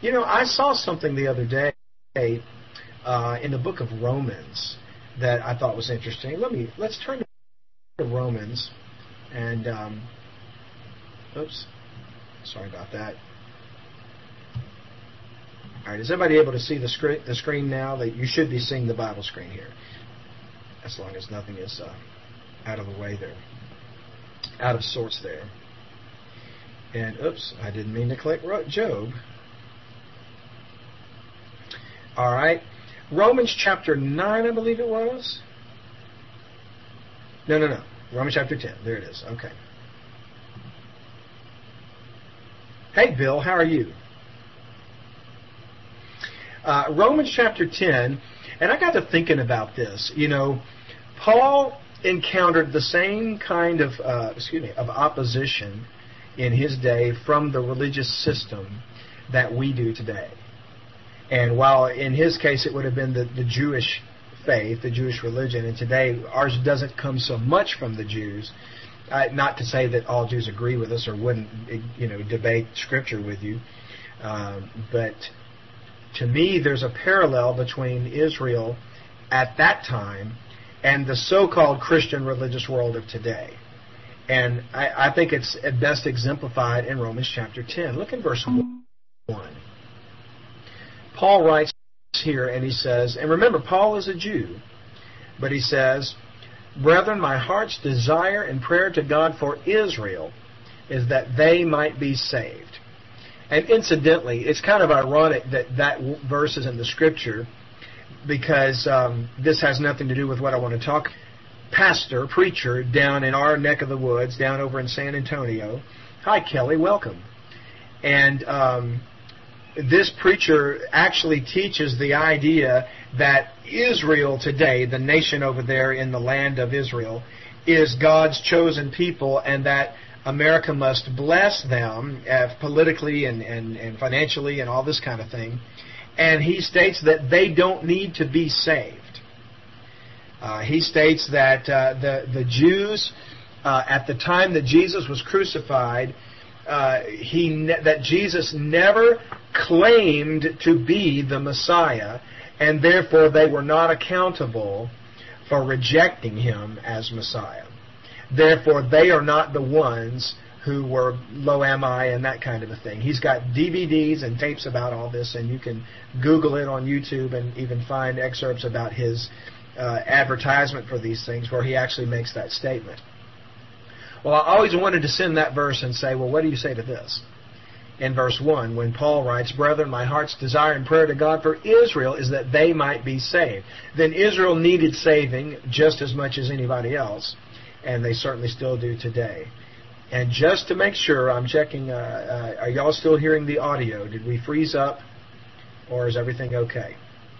I saw something the other day in the book of Romans that I thought was interesting. Let's turn to Romans, and oops, sorry about that. All right, is everybody able to see the screen now? That you should be seeing the Bible screen here, as long as nothing is out of the way there, out of sorts there. And oops, I didn't mean to click Job. All right, Romans chapter 9, I believe it was. No. Romans chapter 10. There it is. Okay. Hey, Bill, how are you? Romans chapter 10, and I got to thinking about this. Paul encountered the same kind of opposition in his day from the religious system that we do today. And while in his case it would have been the Jewish faith, the Jewish religion, and today ours doesn't come so much from the Jews. Not to say that all Jews agree with us or wouldn't, debate Scripture with you, but to me there's a parallel between Israel at that time and the so-called Christian religious world of today. And I think it's at best exemplified in Romans chapter 10. Look at verse 1. Paul writes here, and he says, and remember, Paul is a Jew, but he says, "Brethren, my heart's desire and prayer to God for Israel is that they might be saved." And incidentally, it's kind of ironic that verse is in the Scripture, because this has nothing to do with what I want to talk. Pastor, preacher, down in our neck of the woods, down over in San Antonio. Hi, Kelly, welcome. And this preacher actually teaches the idea that Israel today, the nation over there in the land of Israel, is God's chosen people, and that America must bless them politically and financially and all this kind of thing. And he states that they don't need to be saved. He states that the Jews, at the time that Jesus was crucified, that Jesus never claimed to be the Messiah, and therefore they were not accountable for rejecting him as Messiah. Therefore, they are not the ones who were lo am I and that kind of a thing. He's got DVDs and tapes about all this, and you can Google it on YouTube and even find excerpts about his advertisement for these things where he actually makes that statement. Well, I always wanted to send that verse and say, well, what do you say to this? In verse 1, when Paul writes, "Brethren, my heart's desire and prayer to God for Israel is that they might be saved." Then Israel needed saving just as much as anybody else, and they certainly still do today. And just to make sure, I'm checking, are y'all still hearing the audio? Did we freeze up, or is everything okay?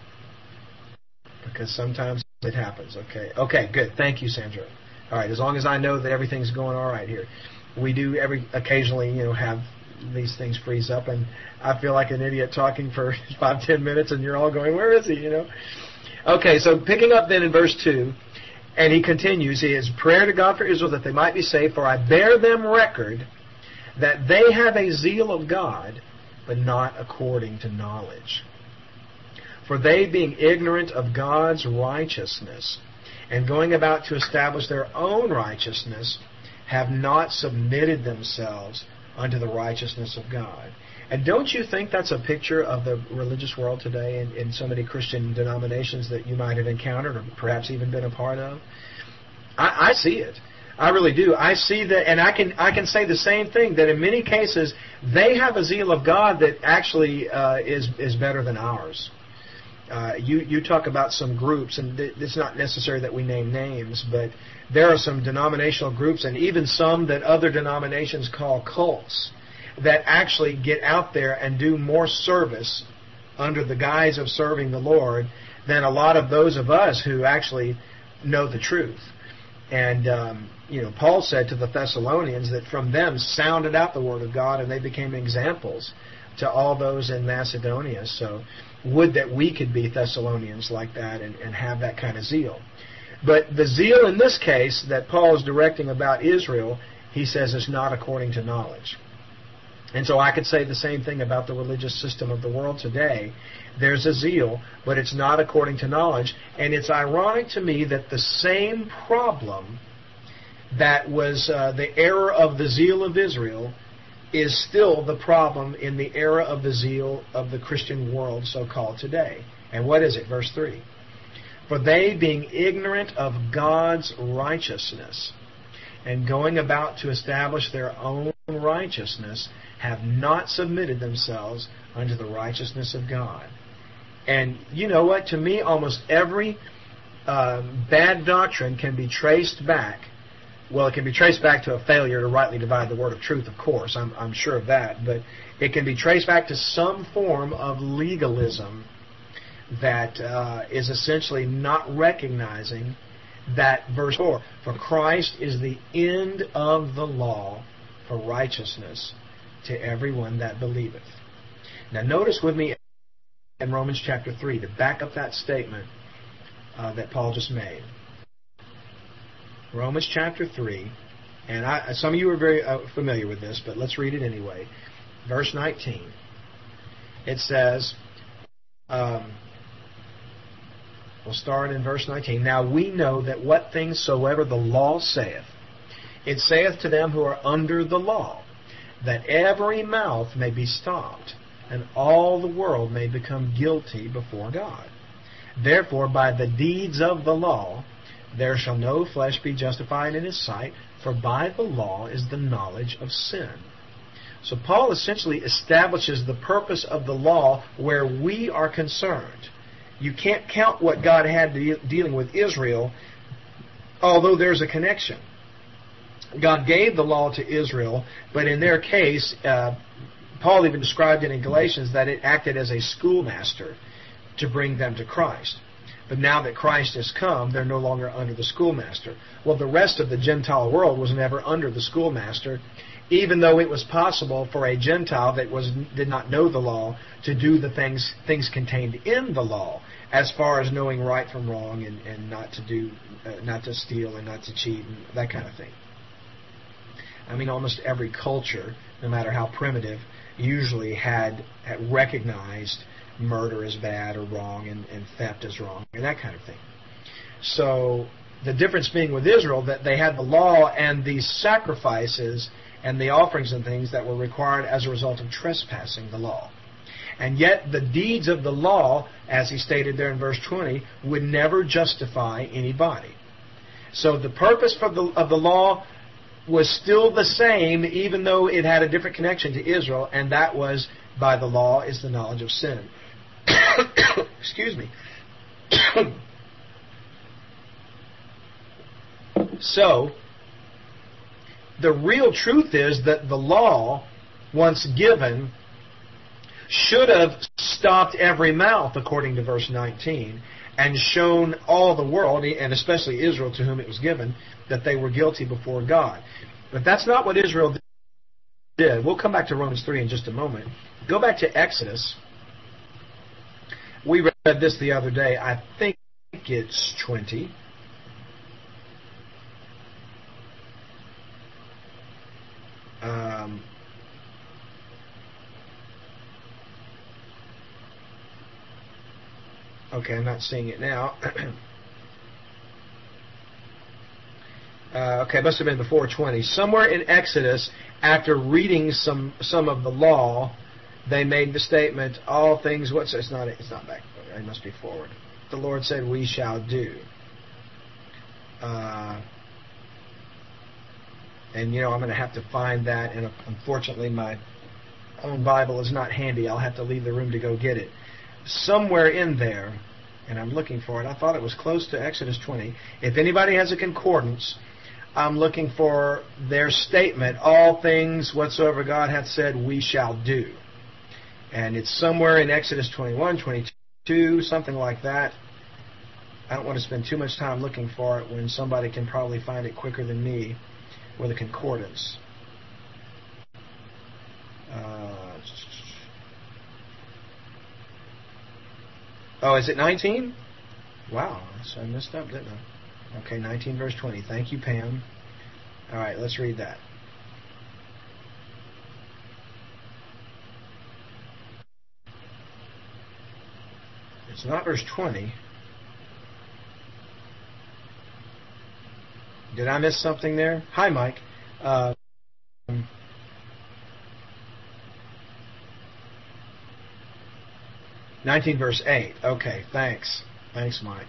Because sometimes it happens. Okay, good. Thank you, Sandra. All right, as long as I know that everything's going all right here. We do occasionally, have these things freeze up, and I feel like an idiot talking for 5-10 minutes, and you're all going, where is he, Okay, so picking up then in verse 2, and he continues, he has prayer to God for Israel that they might be saved, "For I bear them record that they have a zeal of God, but not according to knowledge. For they, being ignorant of God's righteousness, and going about to establish their own righteousness, have not submitted themselves unto the righteousness of God." And don't you think that's a picture of the religious world today in so many Christian denominations that you might have encountered or perhaps even been a part of? I see it. I really do. I see that, and I can say the same thing, that in many cases they have a zeal of God that actually is better than ours. You talk about some groups, and it's not necessary that we name names, but there are some denominational groups, and even some that other denominations call cults, that actually get out there and do more service under the guise of serving the Lord than a lot of those of us who actually know the truth. And Paul said to the Thessalonians that from them sounded out the Word of God, and they became examples to all those in Macedonia. So would that we could be Thessalonians like that and have that kind of zeal. But the zeal in this case that Paul is directing about Israel, he says, is not according to knowledge. And so I could say the same thing about the religious system of the world today. There's a zeal, but it's not according to knowledge. And it's ironic to me that the same problem that was the error of the zeal of Israel is still the problem in the era of the zeal of the Christian world, so-called today. And what is it? Verse 3. For they, being ignorant of God's righteousness, and going about to establish their own righteousness, have not submitted themselves unto the righteousness of God. And you know what? To me, almost every bad doctrine can be traced back. Well, it can be traced back to a failure to rightly divide the word of truth, of course. I'm sure of that. But it can be traced back to some form of legalism that is essentially not recognizing that verse 4, for Christ is the end of the law for righteousness to everyone that believeth. Now notice with me in Romans chapter 3, to back up that statement that Paul just made. Romans chapter 3, and some of you are very familiar with this, but let's read it anyway. Verse 19. It says, we'll start in verse 19. Now we know that what things soever the law saith, it saith to them who are under the law, that every mouth may be stopped, and all the world may become guilty before God. Therefore, by the deeds of the law, there shall no flesh be justified in his sight, for by the law is the knowledge of sin. So Paul essentially establishes the purpose of the law where we are concerned. You can't count what God had dealing with Israel, although there's a connection. God gave the law to Israel, but in their case, Paul even described it in Galatians that it acted as a schoolmaster to bring them to Christ. But now that Christ has come, they're no longer under the schoolmaster. Well, the rest of the Gentile world was never under the schoolmaster, even though it was possible for a Gentile that did not know the law to do the things contained in the law, as far as knowing right from wrong and not to steal and not to cheat and that kind of thing. I mean, almost every culture, no matter how primitive, usually had recognized murder as bad or wrong and theft as wrong and that kind of thing. So the difference being with Israel that they had the law and these sacrifices and the offerings and things that were required as a result of trespassing the law. And yet the deeds of the law, as he stated there in verse 20, would never justify anybody. So the purpose of the law was still the same, even though it had a different connection to Israel, and that was, by the law is the knowledge of sin. Excuse me. So, the real truth is that the law, once given, should have stopped every mouth, according to verse 19, and shown all the world, and especially Israel to whom it was given, that they were guilty before God. But that's not what Israel did. We'll come back to Romans 3 in just a moment. Go back to Exodus. We read this the other day. I think it's 20. Okay, I'm not seeing it now. Okay, it must have been before 20. Somewhere in Exodus, after reading some of the law, they made the statement, all things, it's not back, it must be forward. The Lord said, we shall do. And, I'm going to have to find that, and unfortunately my own Bible is not handy. I'll have to leave the room to go get it. Somewhere in there, and I'm looking for it, I thought it was close to Exodus 20. If anybody has a concordance, I'm looking for their statement, all things whatsoever God hath said, we shall do. And it's somewhere in Exodus 21, 22, something like that. I don't want to spend too much time looking for it when somebody can probably find it quicker than me with a concordance. Is it 19? Wow, so I messed up, didn't I? Okay, 19 verse 20. Thank you, Pam. All right, let's read that. It's not verse 20. Did I miss something there? Hi, Mike. 19 verse 8. Okay, thanks. Thanks, Mike.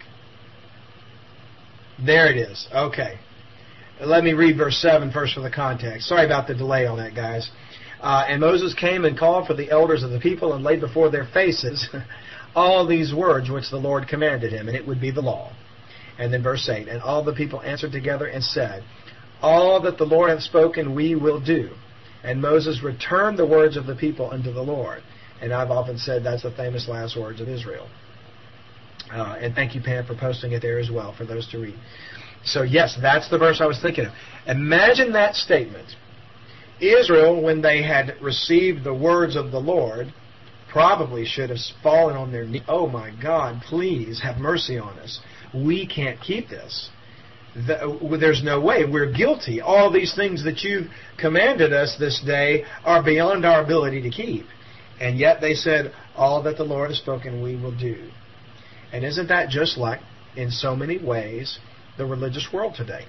There it is. Okay. Let me read verse 7 first for the context. Sorry about the delay on that, guys. And Moses came and called for the elders of the people and laid before their faces all these words which the Lord commanded him, and it would be the law. And then verse 8, and all the people answered together and said, all that the Lord hath spoken we will do. And Moses returned the words of the people unto the Lord. And I've often said that's the famous last words of Israel. And thank you, Pam, for posting it there as well for those to read. So yes, that's the verse I was thinking of. Imagine that statement. Israel, when they had received the words of the Lord, probably should have fallen on their knees. Oh my God, please have mercy on us. We can't keep this. There's no way. We're guilty. All these things that you've commanded us this day are beyond our ability to keep. And yet they said, all that the Lord has spoken we will do. And isn't that just like, in so many ways, the religious world today?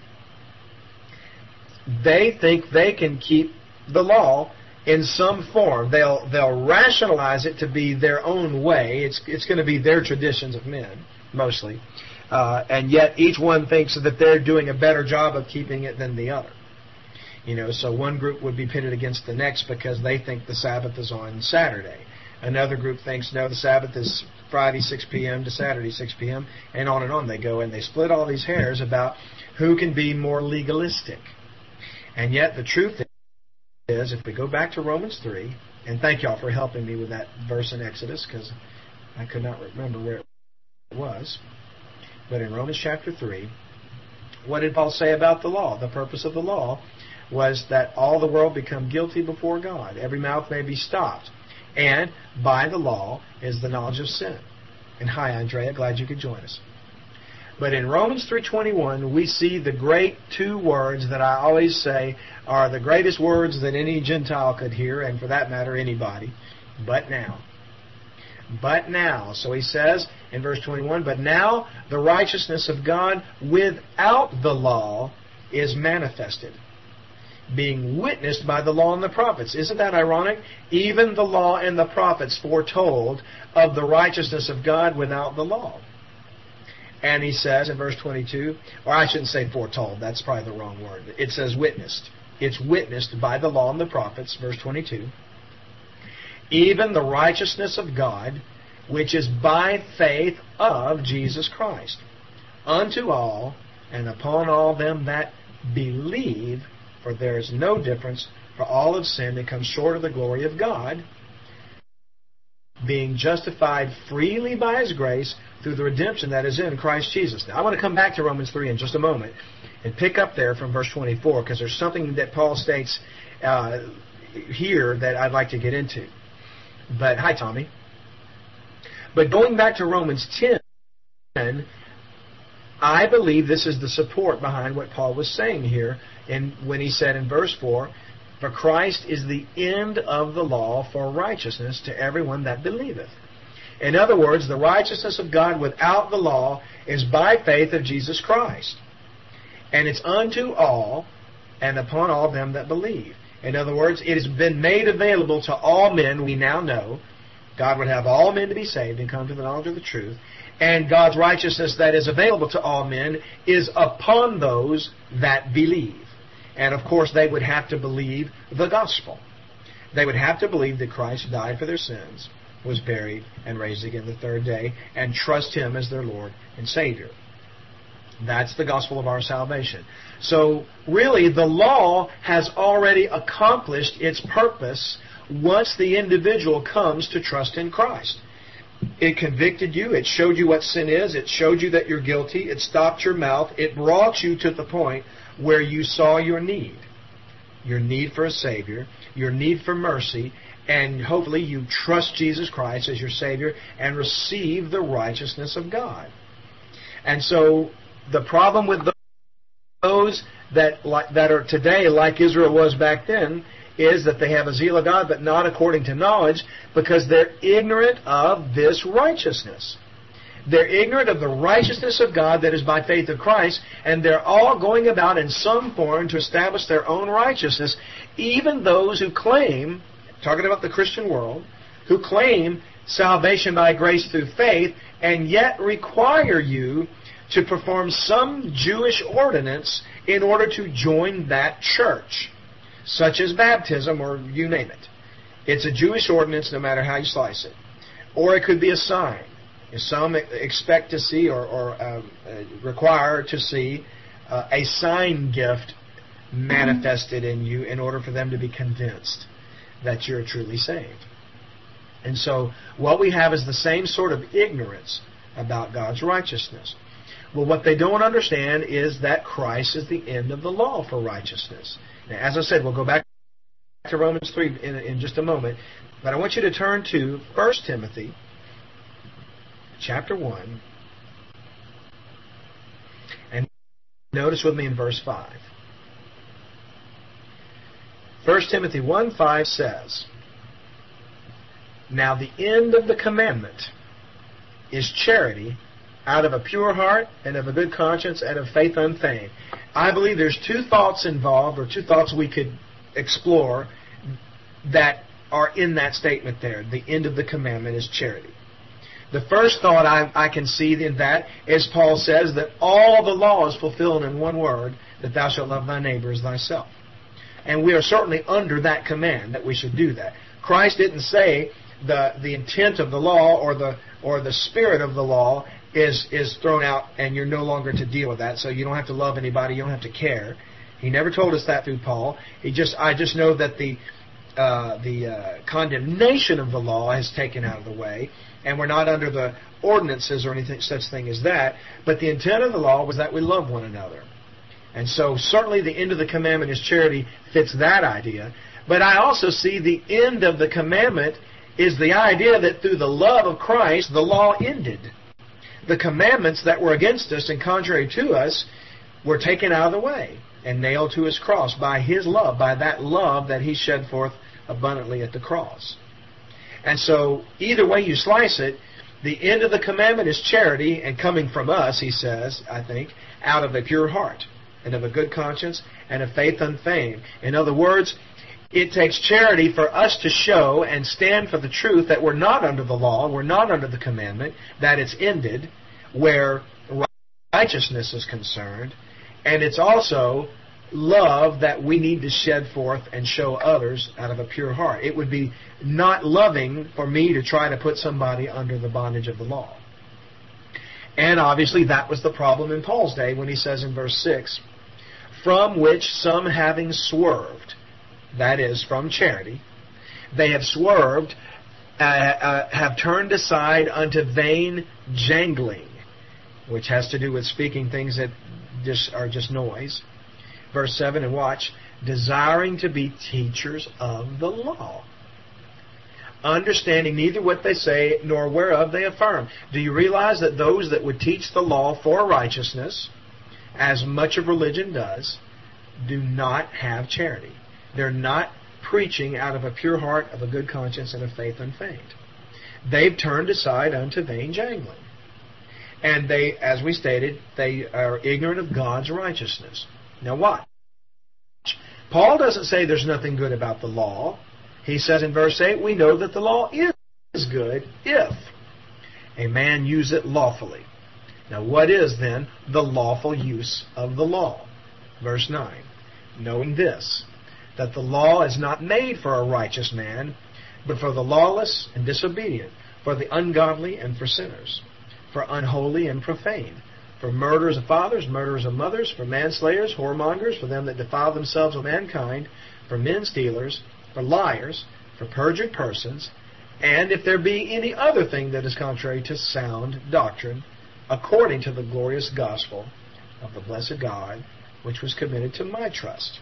They think they can keep the law in some form. They'll rationalize it to be their own way. It's going to be their traditions of men, mostly. And yet each one thinks that they're doing a better job of keeping it than the other. So one group would be pitted against the next because they think the Sabbath is on Saturday. Another group thinks, no, the Sabbath is Friday 6 p.m. to Saturday 6 p.m. And on they go. And they split all these hairs about who can be more legalistic. And yet the truth is, if we go back to Romans 3, and thank y'all for helping me with that verse in Exodus because I could not remember where it was. But in Romans chapter 3, what did Paul say about the law? The purpose of the law was that all the world become guilty before God. Every mouth may be stopped. And by the law is the knowledge of sin. And hi, Andrea, glad you could join us. But in Romans 3:21, we see the great two words that I always say are the greatest words that any Gentile could hear, and for that matter, anybody. But now. But now. So he says in verse 21, but now the righteousness of God without the law is manifested, being witnessed by the law and the prophets. Isn't that ironic? Even the law and the prophets foretold of the righteousness of God without the law. And he says in verse 22, or I shouldn't say foretold, that's probably the wrong word. It says witnessed. It's witnessed by the law and the prophets, verse 22. Even the righteousness of God, which is by faith of Jesus Christ, unto all and upon all them that believe, for there is no difference, for all have sinned and come short of the glory of God, being justified freely by His grace through the redemption that is in Christ Jesus. Now, I want to come back to Romans 3 in just a moment and pick up there from verse 24, because there's something that Paul states here that I'd like to get into. But, hi, Tommy. But going back to Romans 10, I believe this is the support behind what Paul was saying here when he said in verse 4, for Christ is the end of the law for righteousness to everyone that believeth. In other words, the righteousness of God without the law is by faith of Jesus Christ. And it's unto all and upon all them that believe. In other words, it has been made available to all men, we now know. God would have all men to be saved and come to the knowledge of the truth. And God's righteousness that is available to all men is upon those that believe. And of course, they would have to believe the gospel. They would have to believe that Christ died for their sins, was buried, and raised again the third day, and trust Him as their Lord and Savior. That's the gospel of our salvation. So, really, the law has already accomplished its purpose once the individual comes to trust in Christ. It convicted you. It showed you what sin is. It showed you that you're guilty. It stopped your mouth. It brought you to the point where you saw your need for a Savior, your need for mercy, and hopefully you trust Jesus Christ as your Savior and receive the righteousness of God. And so the problem with those that are today like Israel was back then is that they have a zeal of God but not according to knowledge, because they're ignorant of this righteousness. They're ignorant of the righteousness of God that is by faith of Christ, and they're all going about in some form to establish their own righteousness, even those who claim, talking about the Christian world, who claim salvation by grace through faith, and yet require you to perform some Jewish ordinance in order to join that church, such as baptism or you name it. It's a Jewish ordinance no matter how you slice it. Or it could be a sign. Some expect to see or require to see a sign gift manifested in you in order for them to be convinced that you're truly saved. And so what we have is the same sort of ignorance about God's righteousness. Well, what they don't understand is that Christ is the end of the law for righteousness. Now, as I said, we'll go back to Romans 3 in just a moment. But I want you to turn to 1 Timothy chapter 1. And notice with me in verse 5. 1 Timothy 1:5 says, "Now the end of the commandment is charity, out of a pure heart and of a good conscience and of faith unfeigned." I believe there's two thoughts involved, or two thoughts we could explore that are in that statement there. The end of the commandment is charity. The first thought I can see in that is Paul says that all the law is fulfilled in one word, that thou shalt love thy neighbor as thyself. And we are certainly under that command that we should do that. Christ didn't say the intent of the law or the spirit of the law is thrown out and you're no longer to deal with that, so you don't have to love anybody, you don't have to care. He never told us that through Paul. I just know that the condemnation of the law is taken out of the way, and we're not under the ordinances or anything such thing as that. But the intent of the law was that we love one another. And so certainly the end of the commandment is charity fits that idea. But I also see the end of the commandment is the idea that through the love of Christ, the law ended. The commandments that were against us and contrary to us were taken out of the way and nailed to His cross by His love, by that love that He shed forth abundantly at the cross. And so either way you slice it, the end of the commandment is charity, and coming from us, he says, I think, out of a pure heart and of a good conscience and of faith unfeigned. In other words, it takes charity for us to show and stand for the truth that we're not under the law, we're not under the commandment, that it's ended, where righteousness is concerned, and it's also love that we need to shed forth and show others out of a pure heart. It would be not loving for me to try to put somebody under the bondage of the law. And obviously that was the problem in Paul's day when he says in verse 6, "From which some having swerved," that is, from charity, "they have swerved, have turned aside unto vain jangling," which has to do with speaking things that are just noise. Verse 7, and watch, "desiring to be teachers of the law, understanding neither what they say nor whereof they affirm." Do you realize that those that would teach the law for righteousness, as much of religion does, do not have charity? They're not preaching out of a pure heart, of a good conscience, and of faith unfeigned. They've turned aside unto vain jangling. And they, as we stated, they are ignorant of God's righteousness. Now watch. Paul doesn't say there's nothing good about the law. He says in verse 8, we know that the law is good if a man use it lawfully. Now what is then the lawful use of the law? Verse 9, knowing this, that the law is not made for a righteous man, but for the lawless and disobedient, for the ungodly and for sinners, for unholy and profane, for murderers of fathers, murderers of mothers, for manslayers, whoremongers, for them that defile themselves with mankind, for men stealers, for liars, for perjured persons, and if there be any other thing that is contrary to sound doctrine, according to the glorious gospel of the blessed God, which was committed to my trust.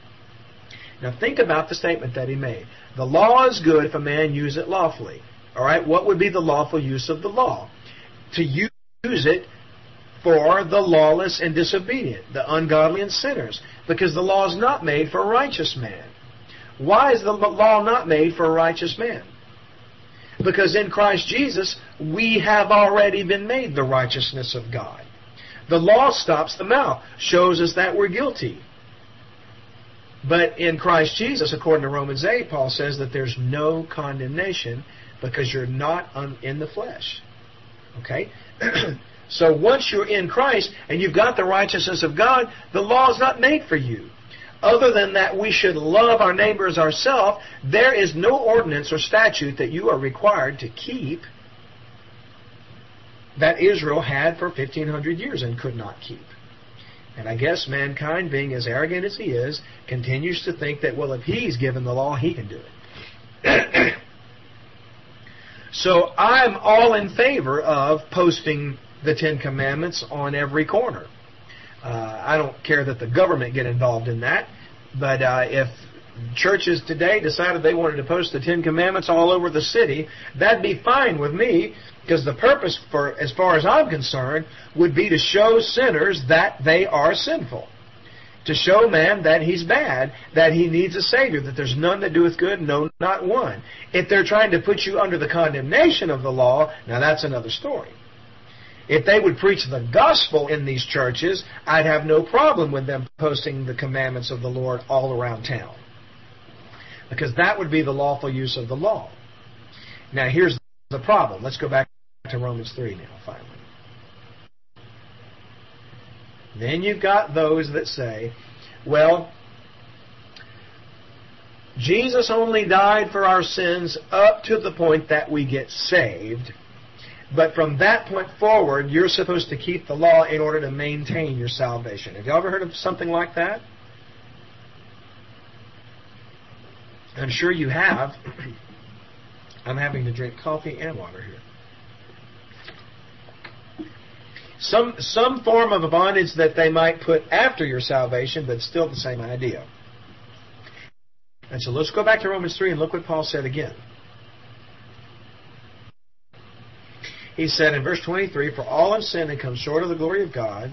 Now think about the statement that he made. The law is good if a man use it lawfully. All right, what would be the lawful use of the law? To use it for the lawless and disobedient, the ungodly and sinners, because the law is not made for a righteous man. Why is the law not made for a righteous man? Because in Christ Jesus, we have already been made the righteousness of God. The law stops the mouth, shows us that we're guilty. But in Christ Jesus, according to Romans 8, Paul says that there's no condemnation because you're not in the flesh. Okay? So once you're in Christ and you've got the righteousness of God, the law is not made for you. Other than that we should love our neighbor as ourselves, there is no ordinance or statute that you are required to keep that Israel had for 1,500 years and could not keep. And I guess mankind, being as arrogant as he is, continues to think that, well, if he's given the law, he can do it. So I'm all in favor of posting the Ten Commandments on every corner. I don't care that the government get involved in that, but if churches today decided they wanted to post the Ten Commandments all over the city, that'd be fine with me, because the purpose, for as far as I'm concerned, would be to show sinners that they are sinful. To show man that he's bad, that he needs a Savior, that there's none that doeth good, no, not one. If they're trying to put you under the condemnation of the law, now that's another story. If they would preach the gospel in these churches, I'd have no problem with them posting the commandments of the Lord all around town. Because that would be the lawful use of the law. Now here's the problem. Let's go back to Romans 3 now, finally. Then you've got those that say, well, Jesus only died for our sins up to the point that we get saved. But from that point forward, you're supposed to keep the law in order to maintain your salvation. Have you ever heard of something like that? I'm sure you have. I'm having to drink coffee and water here. Some form of a bondage that they might put after your salvation, but still the same idea. And so let's go back to Romans 3 and look what Paul said again. He said in verse 23, for all have sinned and come short of the glory of God.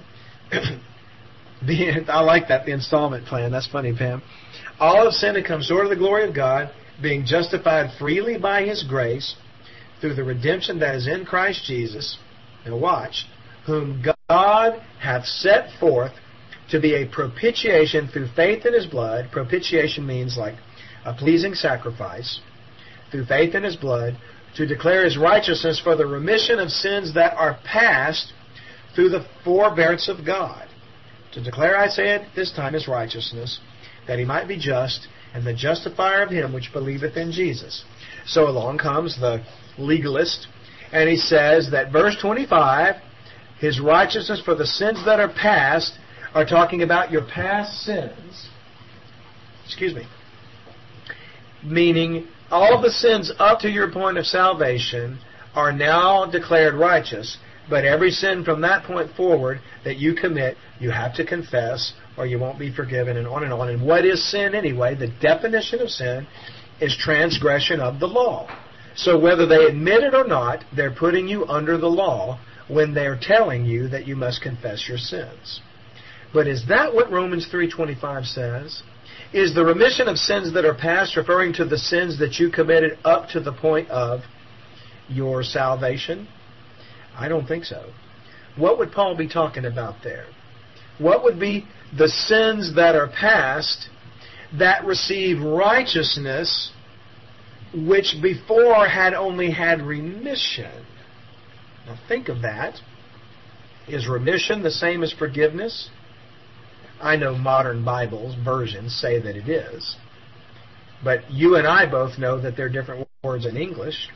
I like that, the installment plan. That's funny, Pam. All have sinned and come short of the glory of God, being justified freely by His grace through the redemption that is in Christ Jesus. Now watch. Whom God hath set forth to be a propitiation through faith in His blood. Propitiation means like a pleasing sacrifice. Through faith in His blood, to declare His righteousness for the remission of sins that are past through the forbearance of God. To declare, I say it this time, His righteousness, that He might be just, and the justifier of him which believeth in Jesus. So along comes the legalist, and he says that verse 25, His righteousness for the sins that are past, are talking about your past sins. Excuse me. Meaning, all the sins up to your point of salvation are now declared righteous, but every sin from that point forward that you commit, you have to confess, or you won't be forgiven, and on and on. And what is sin anyway? The definition of sin is transgression of the law. So whether they admit it or not, they're putting you under the law when they're telling you that you must confess your sins. But is that what Romans 3:25 says? Is the remission of sins that are past referring to the sins that you committed up to the point of your salvation? I don't think so. What would Paul be talking about there? What would be the sins that are past that receive righteousness which before had only had remission? Now think of that. Is remission the same as forgiveness? I know modern Bibles, versions, say that it is. But you and I both know that there are different words in English.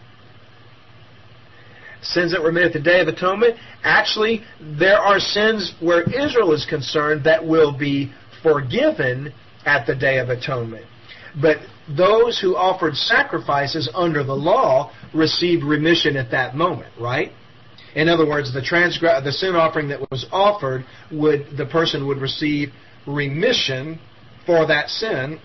Sins that were remitted at the Day of Atonement. Actually, there are sins where Israel is concerned that will be forgiven at the Day of Atonement. But those who offered sacrifices under the law received remission at that moment, right? In other words, the sin offering that was offered, the person would receive remission for that sin,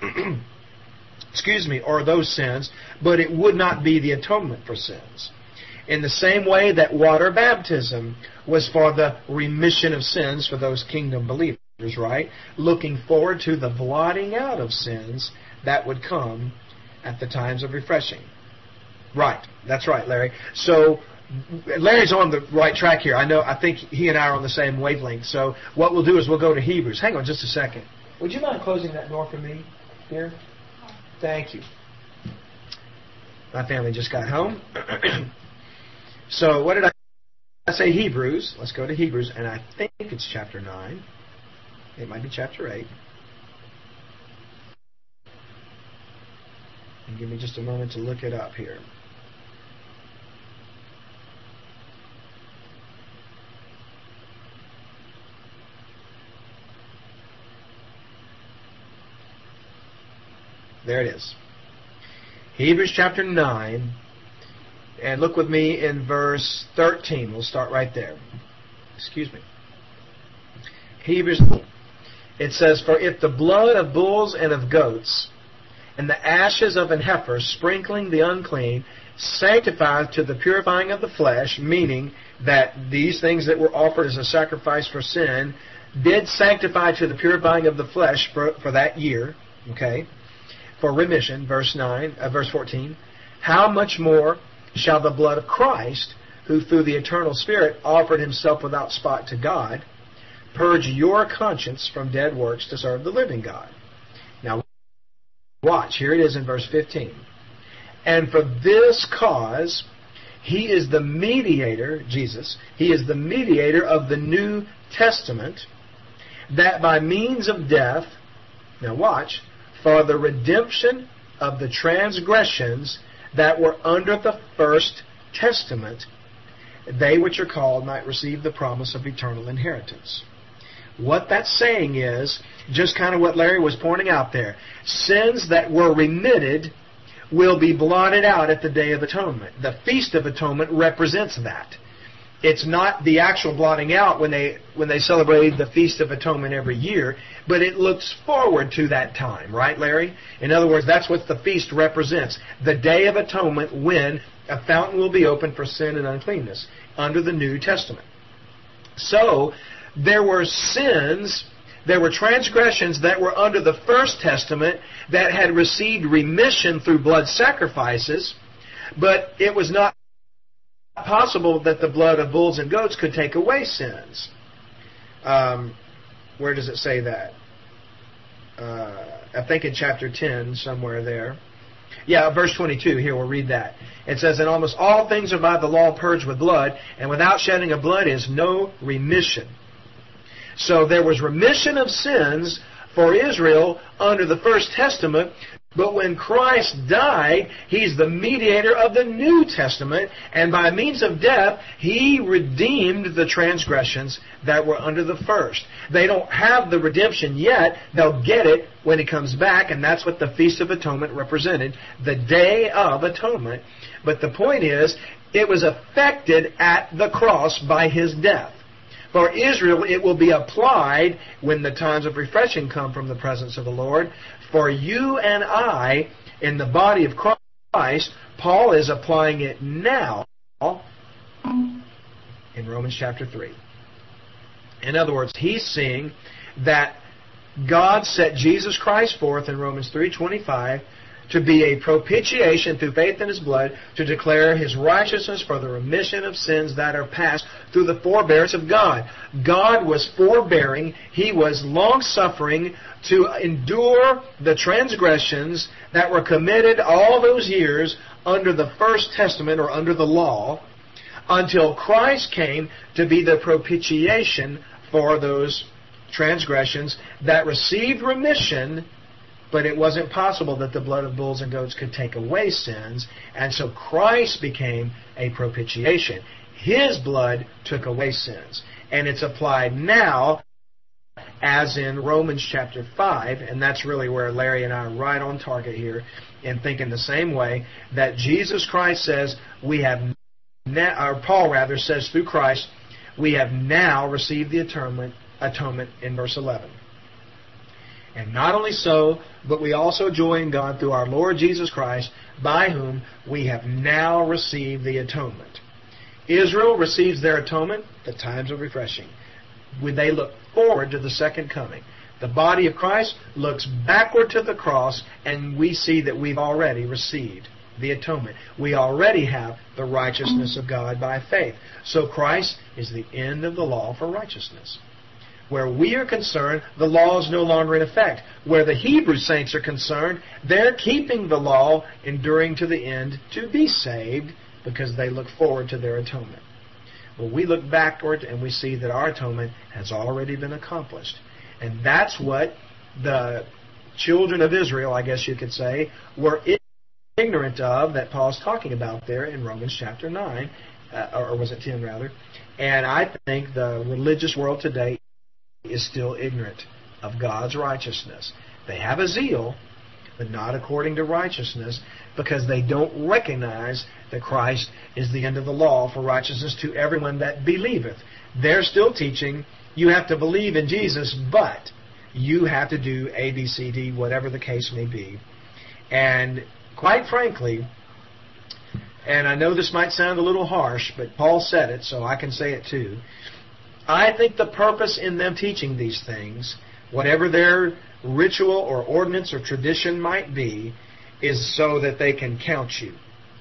or those sins, but it would not be the atonement for sins. In the same way that water baptism was for the remission of sins for those kingdom believers, right? Looking forward to the blotting out of sins that would come at the times of refreshing. Right. That's right, Larry. So Larry's on the right track here. I think he and I are on the same wavelength. So what we'll do is we'll go to Hebrews. Hang on just a second. Would you mind closing that door for me here? Thank you. My family just got home. So what did I say? Hebrews. Let's go to Hebrews, and I think it's chapter 9. It might be chapter 8. And give me just a moment to look it up here. There it is. Hebrews chapter 9. And look with me in verse 13. We'll start right there. Excuse me. Hebrews. It says, "For if the blood of bulls and of goats, and the ashes of an heifer, sprinkling the unclean, sanctified to the purifying of the flesh," meaning that these things that were offered as a sacrifice for sin did sanctify to the purifying of the flesh for that year, okay, for remission, verse 14, "how much more shall the blood of Christ, who through the eternal Spirit offered himself without spot to God, purge your conscience from dead works to serve the living God?" Now, watch. Here it is in verse 15. "And for this cause, he is the mediator," Jesus, "he is the mediator of the New Testament, that by means of death," now watch, "for the redemption of the transgressions that were under the first testament, they which are called might receive the promise of eternal inheritance." What that's saying is, just kind of what Larry was pointing out there, sins that were remitted will be blotted out at the Day of Atonement. The Feast of Atonement represents that. It's not the actual blotting out when they celebrate the Feast of Atonement every year, but it looks forward to that time, right, Larry? In other words, that's what the feast represents. The Day of Atonement, when a fountain will be opened for sin and uncleanness under the New Testament. So, there were sins, there were transgressions that were under the First Testament that had received remission through blood sacrifices, but it was not possible that the blood of bulls and goats could take away sins. Where does it say that? I think in chapter 10, somewhere there. Yeah, verse 22, here we'll read that. It says, "And almost all things are by the law purged with blood, and without shedding of blood is no remission." So there was remission of sins for Israel under the First Testament, but when Christ died, He's the mediator of the New Testament, and by means of death, He redeemed the transgressions that were under the first. They don't have the redemption yet. They'll get it when He comes back, and that's what the Feast of Atonement represented, the Day of Atonement. But the point is, it was affected at the cross by His death. For Israel, it will be applied when the times of refreshing come from the presence of the Lord. For you and I, in the body of Christ, Paul is applying it now in Romans chapter 3. In other words, he's seeing that God set Jesus Christ forth in Romans 3:25 to be a propitiation through faith in His blood, to declare His righteousness for the remission of sins that are past through the forbearance of God. God was forbearing. He was long-suffering to endure the transgressions that were committed all those years under the First Testament or under the law, until Christ came to be the propitiation for those transgressions that received remission. But it wasn't possible that the blood of bulls and goats could take away sins, and so Christ became a propitiation. His blood took away sins. And it's applied now, as in Romans chapter 5, and that's really where Larry and I are right on target here, in thinking the same way, that Jesus Christ says, we have now, or Paul rather says through Christ, we have now received the atonement in verse 11. And not only so, but we also joy in God through our Lord Jesus Christ, by whom we have now received the atonement. Israel receives their atonement, the times of refreshing, when they look forward to the second coming. The body of Christ looks backward to the cross, and we see that we've already received the atonement. We already have the righteousness of God by faith. So Christ is the end of the law for righteousness. Where we are concerned, the law is no longer in effect. Where the Hebrew saints are concerned, they're keeping the law, enduring to the end to be saved, because they look forward to their atonement. Well, we look backward and we see that our atonement has already been accomplished. And that's what the children of Israel, I guess you could say, were ignorant of, that Paul's talking about there in Romans chapter 9, or was it 10 rather. And I think the religious world today is still ignorant of God's righteousness. They have a zeal, but not according to righteousness, because they don't recognize that Christ is the end of the law for righteousness to everyone that believeth. They're still teaching you have to believe in Jesus, but you have to do A, B, C, D, whatever the case may be. And quite frankly, and I know this might sound a little harsh, but Paul said it, so I can say it too. I think the purpose in them teaching these things, whatever their ritual or ordinance or tradition might be, is so that they can count you.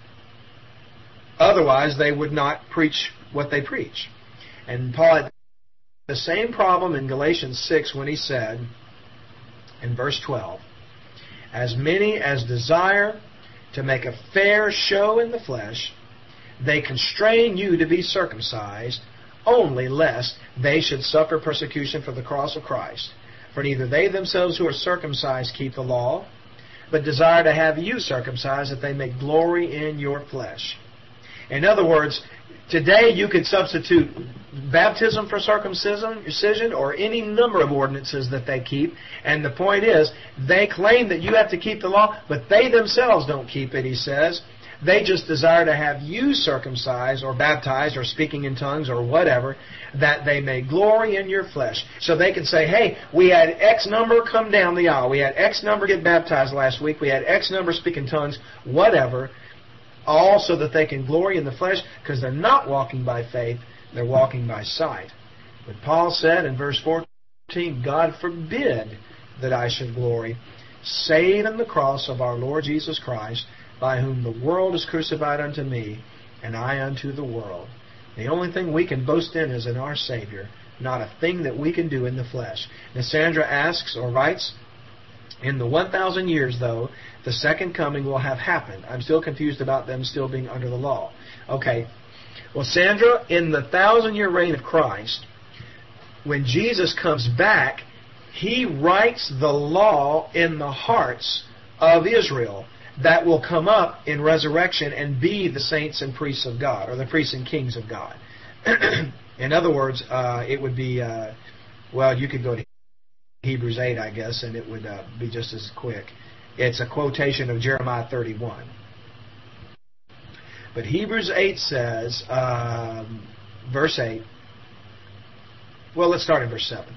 Otherwise, they would not preach what they preach. And Paul had the same problem in Galatians 6 when he said, in verse 12, as many as desire to make a fair show in the flesh, they constrain you to be circumcised, only lest they should suffer persecution for the cross of Christ. For neither they themselves who are circumcised keep the law, but desire to have you circumcised, that they may glory in your flesh. In other words, today you could substitute baptism for circumcision or any number of ordinances that they keep. And the point is, they claim that you have to keep the law, but they themselves don't keep it, he says. They just desire to have you circumcised or baptized or speaking in tongues or whatever, that they may glory in your flesh. So they can say, hey, we had X number come down the aisle. We had X number get baptized last week. We had X number speak in tongues, whatever. All so that they can glory in the flesh, because they're not walking by faith, they're walking by sight. But Paul said in verse 14, God forbid that I should glory, save in the cross of our Lord Jesus Christ, by whom the world is crucified unto me, and I unto the world. The only thing we can boast in is in our Savior, not a thing that we can do in the flesh. Now Sandra asks or writes, in the 1,000 years, though, the second coming will have happened. I'm still confused about them still being under the law. Okay. Well, Sandra, in the 1,000-year reign of Christ, when Jesus comes back, He writes the law in the hearts of Israel that will come up in resurrection and be the saints and priests of God, or the priests and kings of God. In other words, it would be, well, you could go to Hebrews 8, I guess, and it would be just as quick. It's a quotation of Jeremiah 31. But Hebrews 8 says, verse 8, well, let's start in verse 7.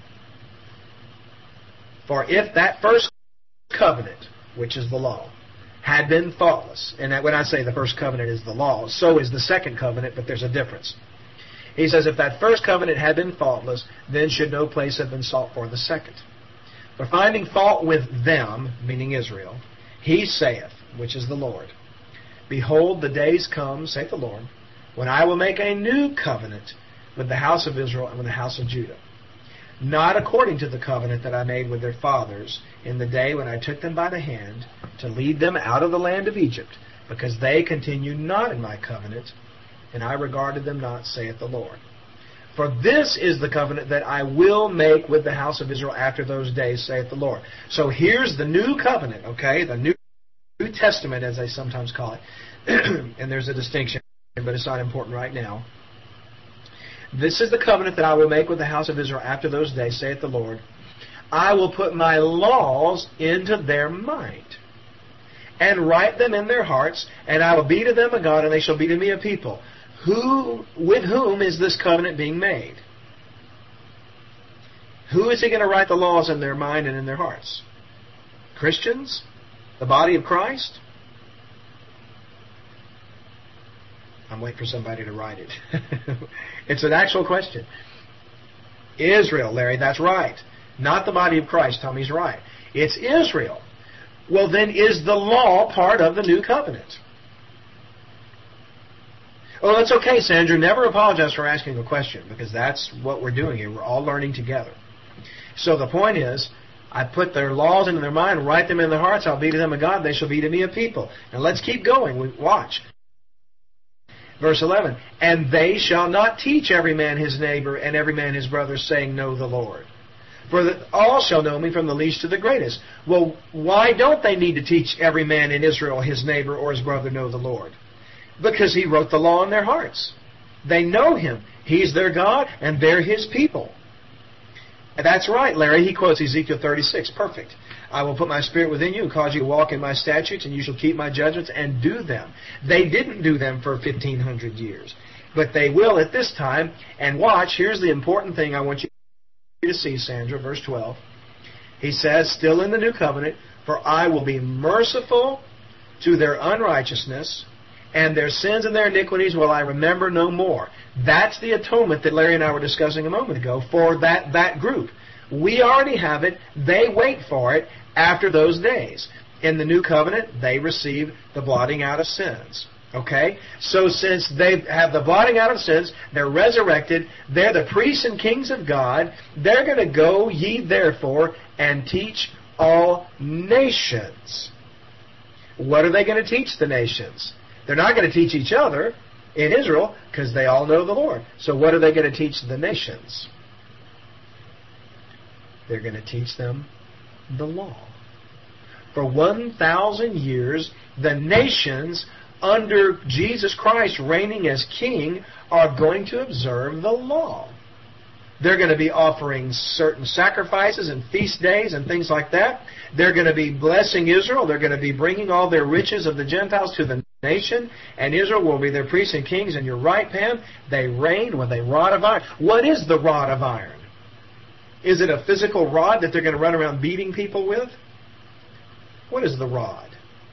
For if that first covenant, which is the law, had been thoughtless, and that when I say the first covenant is the law, so is the second covenant, but there's a difference. He says, if that first covenant had been faultless, then should no place have been sought for the second. For finding fault with them, meaning Israel, He saith, which is the Lord, behold, the days come, saith the Lord, when I will make a new covenant with the house of Israel and with the house of Judah, not according to the covenant that I made with their fathers in the day when I took them by the hand to lead them out of the land of Egypt, because they continued not in my covenant, and I regarded them not, saith the Lord. For this is the covenant that I will make with the house of Israel after those days, saith the Lord. So here's the new covenant, okay? The New Testament, as they sometimes call it. And there's a distinction, but it's not important right now. This is the covenant that I will make with the house of Israel after those days, saith the Lord. I will put my laws into their mind, and write them in their hearts, and I will be to them a God, and they shall be to me a people. With whom is this covenant being made? Who is He going to write the laws in their mind and in their hearts? Christians? The body of Christ? I'm waiting for somebody to write it. It's an actual question. Israel, Larry, that's right. Not the body of Christ. Tommy's right. It's Israel. Well, then is the law part of the new covenant? Oh, that's okay, Sandra. Never apologize for asking a question, because that's what we're doing here. We're all learning together. So the point is, I put their laws into their mind, write them in their hearts. I'll be to them a God, they shall be to me a people. Now let's keep going. Watch. Verse 11, and they shall not teach every man his neighbor and every man his brother, saying, know the Lord. For all shall know me, from the least to the greatest. Well, why don't they need to teach every man in Israel, his neighbor or his brother, know the Lord? Because He wrote the law in their hearts. They know Him. He's their God, and they're His people. And that's right, Larry. He quotes Ezekiel 36. Perfect. I will put my Spirit within you and cause you to walk in my statutes, and you shall keep my judgments and do them. They didn't do them for 1,500 years. But they will at this time. And watch, here's the important thing I want you to see, Sandra, verse 12. He says, still in the new covenant, for I will be merciful to their unrighteousness, and their sins and their iniquities will I remember no more. That's the atonement that Larry and I were discussing a moment ago for that group. We already have it. They wait for it after those days. In the new covenant, they receive the blotting out of sins. Okay? So since they have the blotting out of sins, they're resurrected, they're the priests and kings of God, they're going to go ye therefore and teach all nations. What are they going to teach the nations? They're not going to teach each other in Israel because they all know the Lord. So what are they going to teach the nations? They're going to teach them the law. For 1,000 years, the nations under Jesus Christ reigning as king are going to observe the law. They're going to be offering certain sacrifices and feast days and things like that. They're going to be blessing Israel. They're going to be bringing all their riches of the Gentiles to the nation, and Israel will be their priests and kings. And you're right, Pam, they reign with a rod of iron. What is the rod of iron? Is it a physical rod that they're going to run around beating people with? What is the rod?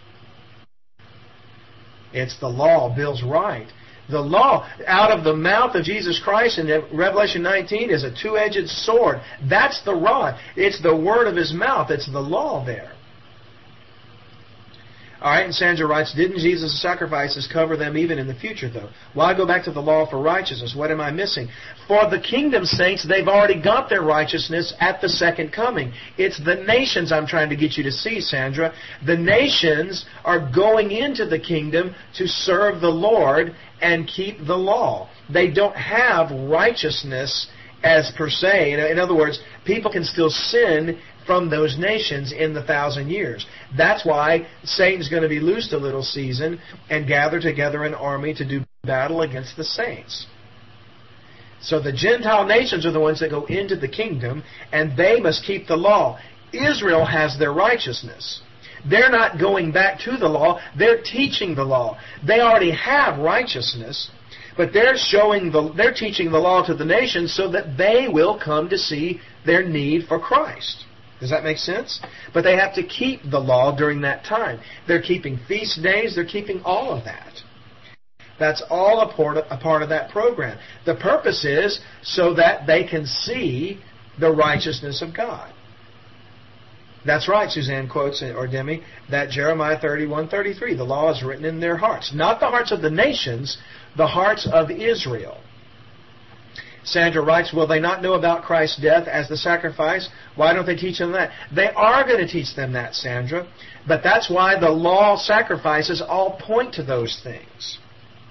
It's the law. Bill's right. The law, out of the mouth of Jesus Christ in Revelation 19, is a two-edged sword. That's the rod. It's the word of His mouth. It's the law there. All right, and Sandra writes, didn't Jesus' sacrifices cover them even in the future, though? Why go back to the law for righteousness? What am I missing? For the kingdom saints, they've already got their righteousness at the second coming. It's the nations I'm trying to get you to see, Sandra. The nations are going into the kingdom to serve the Lord and keep the law. They don't have righteousness as per se. In other words, people can still sin from those nations in the 1,000 years. That's why Satan's going to be loosed a little season and gather together an army to do battle against the saints. So the Gentile nations are the ones that go into the kingdom, and they must keep the law. Israel has their righteousness. They're not going back to the law. They're teaching the law. They already have righteousness, but they're teaching the law to the nations so that they will come to see their need for Christ. Does that make sense? But they have to keep the law during that time. They're keeping feast days. They're keeping all of that. That's all a part of that program. The purpose is so that they can see the righteousness of God. That's right, Suzanne quotes, or Demi, that Jeremiah 31:33. The law is written in their hearts. Not the hearts of the nations, the hearts of Israel. Sandra writes, will they not know about Christ's death as the sacrifice? Why don't they teach them that? They are going to teach them that, Sandra. But that's why the law sacrifices all point to those things.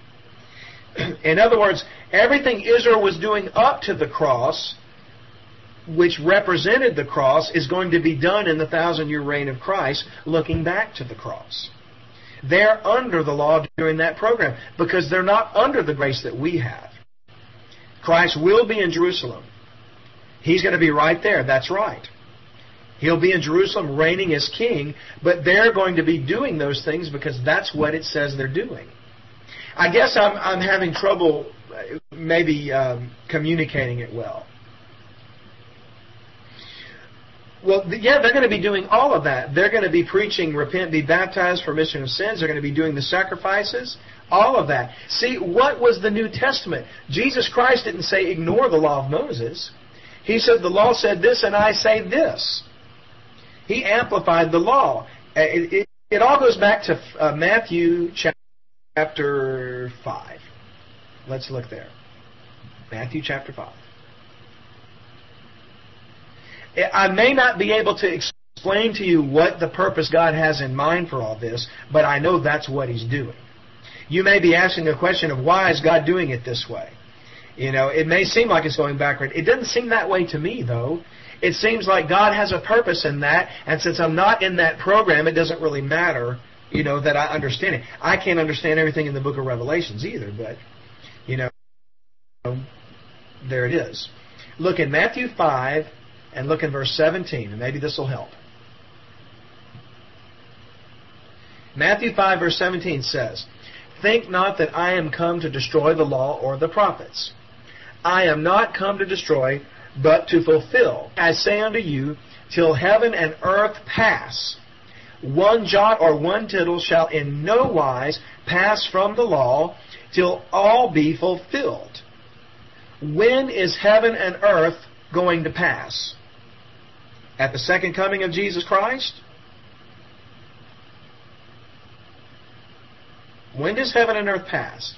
In other words, everything Israel was doing up to the cross, which represented the cross, is going to be done in the 1,000-year reign of Christ, looking back to the cross. They're under the law during that program because they're not under the grace that we have. Christ will be in Jerusalem. He's going to be right there. That's right. He'll be in Jerusalem reigning as king, but they're going to be doing those things because that's what it says they're doing. I guess I'm having trouble maybe communicating it well. Well, yeah, they're going to be doing all of that. They're going to be preaching, repent, be baptized for remission of sins. They're going to be doing the sacrifices, all of that. See, what was the New Testament? Jesus Christ didn't say ignore the law of Moses. He said the law said this and I say this. He amplified the law. It all goes back to Matthew chapter 5. Let's look there. Matthew chapter 5. I may not be able to explain to you what the purpose God has in mind for all this, but I know that's what He's doing. You may be asking a question of why is God doing it this way? You know, it may seem like it's going backward. It doesn't seem that way to me, though. It seems like God has a purpose in that, and since I'm not in that program, it doesn't really matter, you know, that I understand it. I can't understand everything in the book of Revelations either, but, you know, there it is. Look in Matthew 5 and look in verse 17, and maybe this will help. Matthew 5 verse 17 says, "Think not that I am come to destroy the law or the prophets. I am not come to destroy, but to fulfill. I say unto you, till heaven and earth pass, one jot or one tittle shall in no wise pass from the law, till all be fulfilled." When is heaven and earth going to pass? At the second coming of Jesus Christ? When does heaven and earth pass?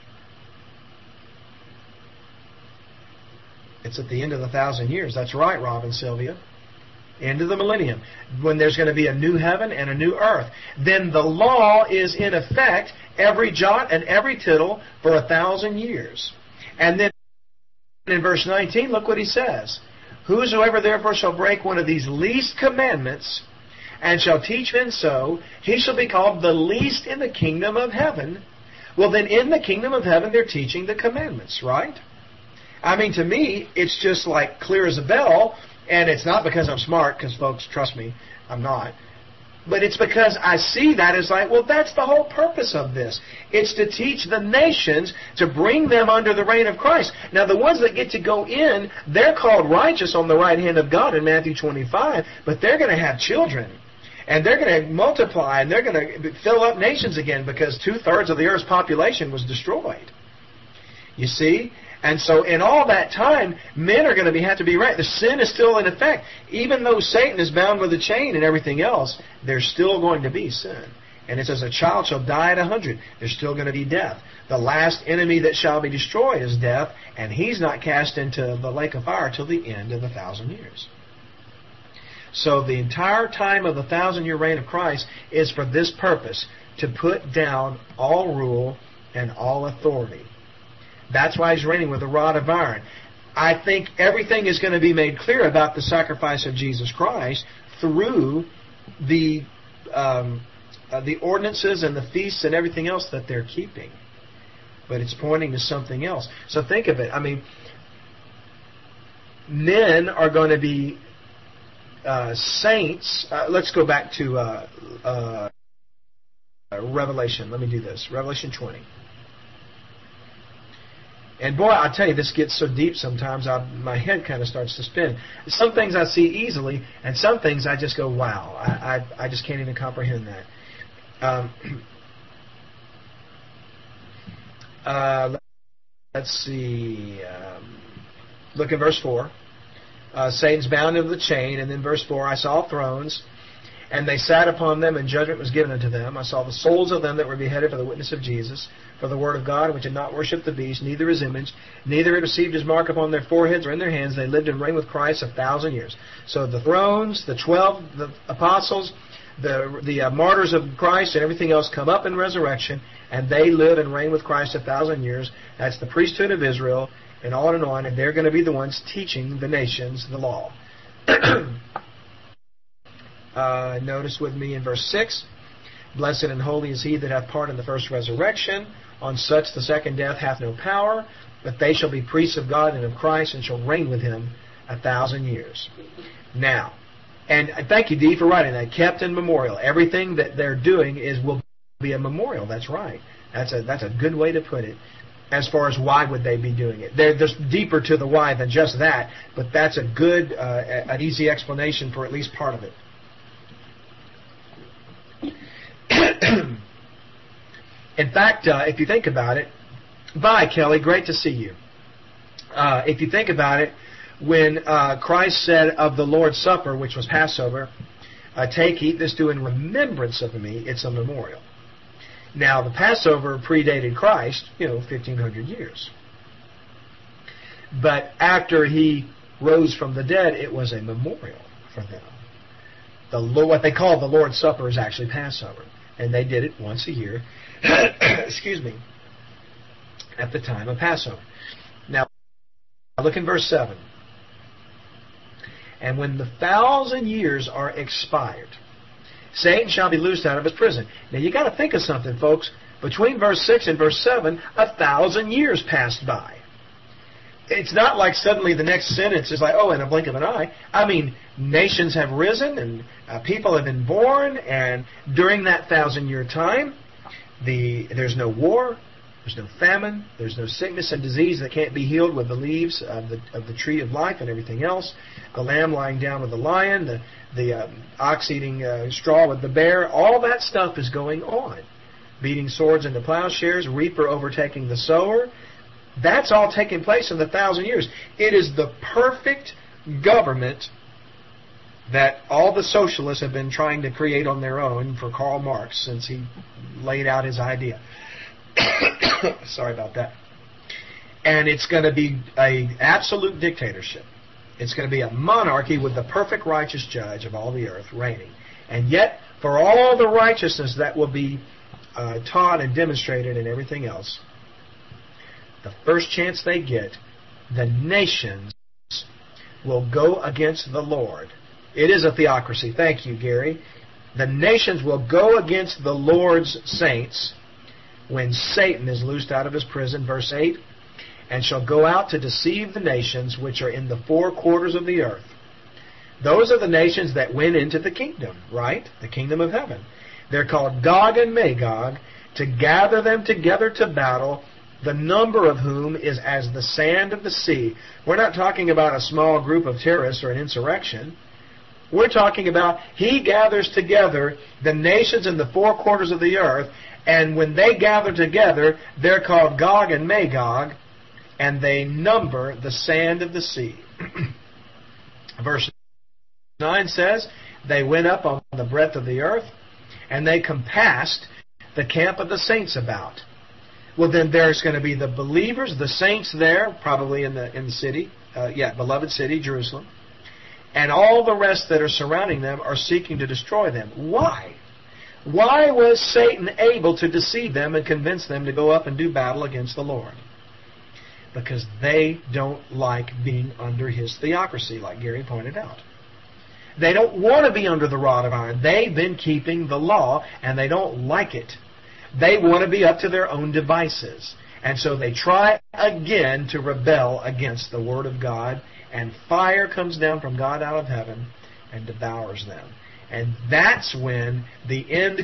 It's at the end of the 1,000 years. That's right, Rob and Sylvia. End of the millennium. When there's going to be a new heaven and a new earth. Then the law is in effect every jot and every tittle for 1,000 years. And then in verse 19, look what he says. "Whosoever therefore shall break one of these least commandments, and shall teach men so, he shall be called the least in the kingdom of heaven." Well, then in the kingdom of heaven, they're teaching the commandments, right? I mean, to me, it's just like clear as a bell, and it's not because I'm smart, because folks, trust me, I'm not. But it's because I see that as like, well, that's the whole purpose of this. It's to teach the nations, to bring them under the reign of Christ. Now, the ones that get to go in, they're called righteous on the right hand of God in Matthew 25, but they're going to have children. And they're going to multiply, and they're going to fill up nations again, because 2/3 of the earth's population was destroyed. You see? And so in all that time, men are going to have to be right. The sin is still in effect. Even though Satan is bound with a chain and everything else, there's still going to be sin. And it says, "A child shall die at 100. There's still going to be death. The last enemy that shall be destroyed is death, and he's not cast into the lake of fire till the end of the 1,000 years. So the entire time of the 1,000-year reign of Christ is for this purpose, to put down all rule and all authority. That's why He's reigning with a rod of iron. I think everything is going to be made clear about the sacrifice of Jesus Christ through the ordinances and the feasts and everything else that they're keeping. But it's pointing to something else. So think of it. I mean, men are going to be saints. Let's go back to Revelation. Let me do this. Revelation 20. And boy, I tell you, this gets so deep sometimes, my head kind of starts to spin. Some things I see easily, and some things I just go, wow, I just can't even comprehend that. Let's see. Look at verse 4. Satan's bound into the chain, and then verse 4, "I saw thrones, and they sat upon them, and judgment was given unto them. I saw the souls of them that were beheaded for the witness of Jesus, for the word of God, which had not worshipped the beast, neither his image, neither had received his mark upon their foreheads or in their hands. They lived and reigned with Christ 1,000 years. So the thrones, the 12, the apostles, the martyrs of Christ, and everything else come up in resurrection, and they live and reign with Christ 1,000 years. That's the priesthood of Israel, and on, and they're going to be the ones teaching the nations the law. Notice with me in verse 6, "Blessed and holy is he that hath part in the first resurrection. On such the second death hath no power, but they shall be priests of God and of Christ, and shall reign with Him 1,000 years. Now, and thank you, Dee, for writing that. Kept in memorial. Everything that they're doing will be a memorial. That's right. That's a good way to put it. As far as why would they be doing it, there's deeper to the why than just that. But that's a good, an easy explanation for at least part of it. In fact, if you think about it, bye, Kelly, great to see you. If you think about it, when Christ said of the Lord's Supper, which was Passover, "Take, eat this, do in remembrance of me," it's a memorial. Now, the Passover predated Christ, 1,500 years. But after he rose from the dead, it was a memorial for them. What they call the Lord's Supper is actually Passover. And they did it once a year, excuse me, at the time of Passover. Now, look in verse 7. And when the 1,000 years are expired, Satan shall be loosed out of his prison. Now, you got to think of something, folks. Between verse 6 and verse 7, 1,000 years passed by. It's not like suddenly the next sentence is like, in a blink of an eye. I mean, nations have risen and people have been born, and during that 1,000-year time, there's no war, there's no famine, there's no sickness and disease that can't be healed with the leaves of the tree of life and everything else. The lamb lying down with the lion, the ox eating straw with the bear, all that stuff is going on. Beating swords into plowshares, reaper overtaking the sower. That's all taking place in the 1,000 years. It is the perfect government that all the socialists have been trying to create on their own for Karl Marx since he laid out his idea. Sorry about that. And it's going to be an absolute dictatorship. It's going to be a monarchy with the perfect righteous judge of all the earth reigning. And yet, for all the righteousness that will be taught and demonstrated and everything else, the first chance they get, the nations will go against the Lord. It is a theocracy. Thank you, Gary. The nations will go against the Lord's saints when Satan is loosed out of his prison, verse 8, and shall go out to deceive the nations which are in the four quarters of the earth. Those are the nations that went into the kingdom, right? The kingdom of heaven. They're called Gog and Magog, to gather them together to battle, the number of whom is as the sand of the sea. We're not talking about a small group of terrorists or an insurrection. We're talking about he gathers together the nations in the four quarters of the earth, and when they gather together, they're called Gog and Magog, and they number the sand of the sea. Verse 9 says, they went up on the breadth of the earth, and they compassed the camp of the saints about. Well, then there's going to be the believers, the saints there, probably in the city, beloved city, Jerusalem, and all the rest that are surrounding them are seeking to destroy them. Why? Why was Satan able to deceive them and convince them to go up and do battle against the Lord? Because they don't like being under his theocracy, like Gary pointed out. They don't want to be under the rod of iron. They've been keeping the law, and they don't like it. They want to be up to their own devices. And so they try again to rebel against the Word of God, and fire comes down from God out of heaven and devours them. And that's when the end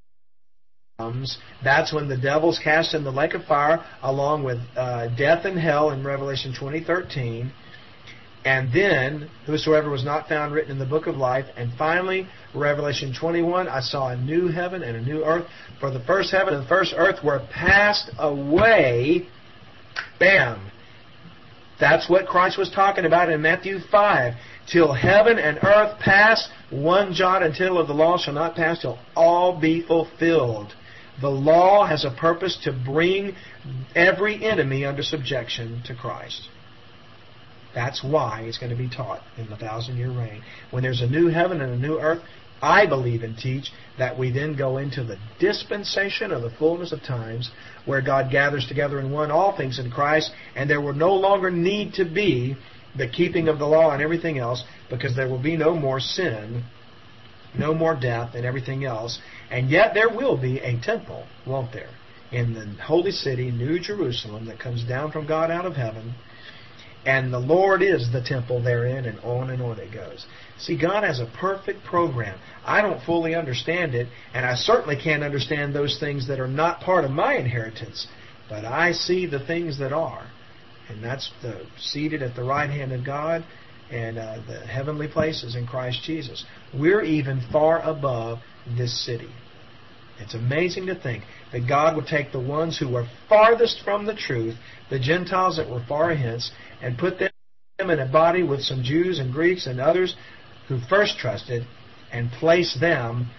comes. That's when the devil's cast in the lake of fire, along with death and hell in Revelation 20:13. And then, whosoever was not found written in the book of life. And finally, Revelation 21, I saw a new heaven and a new earth. For the first heaven and the first earth were passed away. Bam! That's what Christ was talking about in Matthew 5. Till heaven and earth pass, one jot and tittle of the law shall not pass till all be fulfilled. The law has a purpose to bring every enemy under subjection to Christ. That's why it's going to be taught in the 1,000-year reign. When there's a new heaven and a new earth, I believe and teach that we then go into the dispensation of the fullness of times, where God gathers together in one all things in Christ, and there will no longer need to be the keeping of the law and everything else, because there will be no more sin, no more death, and everything else. And yet there will be a temple, won't there, in the holy city, New Jerusalem, that comes down from God out of heaven. And the Lord is the temple therein, and on it goes. See, God has a perfect program. I don't fully understand it, and I certainly can't understand those things that are not part of my inheritance. But I see the things that are. And that's seated at the right hand of God, and the heavenly places in Christ Jesus. We're even far above this city. It's amazing to think that God would take the ones who were farthest from the truth, the Gentiles that were far hence, and put them in a body with some Jews and Greeks and others who first trusted, and place them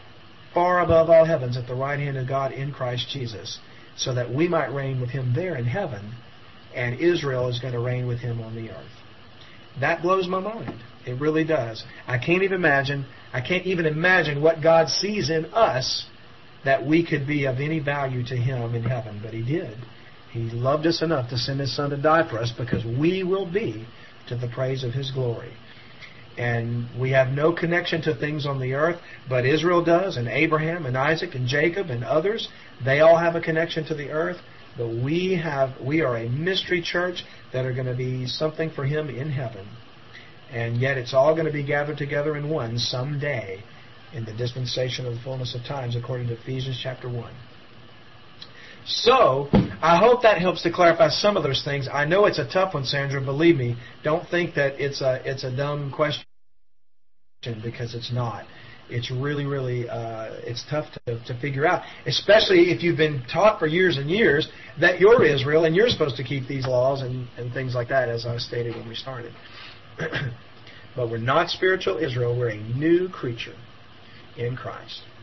far above all heavens at the right hand of God in Christ Jesus, so that we might reign with Him there in heaven, and Israel is going to reign with Him on the earth. That blows my mind. It really does. I can't even imagine what God sees in us that we could be of any value to Him in heaven. But He did. He loved us enough to send His Son to die for us because we will be to the praise of His glory. And we have no connection to things on the earth, but Israel does, and Abraham and Isaac and Jacob and others. They all have a connection to the earth. But we are a mystery church that are going to be something for Him in heaven. And yet it's all going to be gathered together in one someday in the dispensation of the fullness of times, according to Ephesians chapter 1. So, I hope that helps to clarify some of those things. I know it's a tough one, Sandra. Believe me. Don't think that it's a dumb question, because it's not. It's really, really, it's tough to figure out, especially if you've been taught for years and years that you're Israel and you're supposed to keep these laws and things like that, as I stated when we started. But we're not spiritual Israel. We're a new creature in Christ.